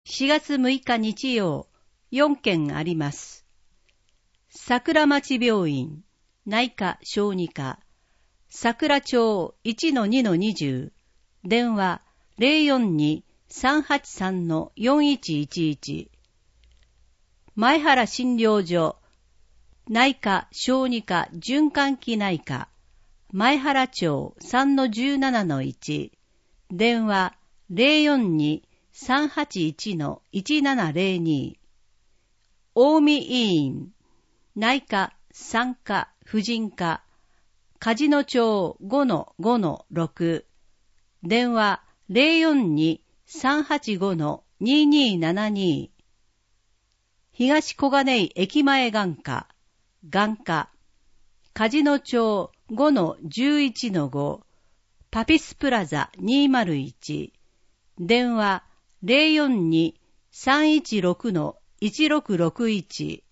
4月6日日曜、4件あります。桜町病院、内科小児科、桜町 1-2-20、電話 042-383-4111、前原診療所、内科小児科循環器内科、前原町 3-17-1、電話 042-381-1702、近江医院、内科、産科、婦人科、梶野町 5-5-6、電話 042-385-2272、東小金井駅前眼科、眼科、梶野町 5-11-5、パピスプラザ201、電話 042-316-1661、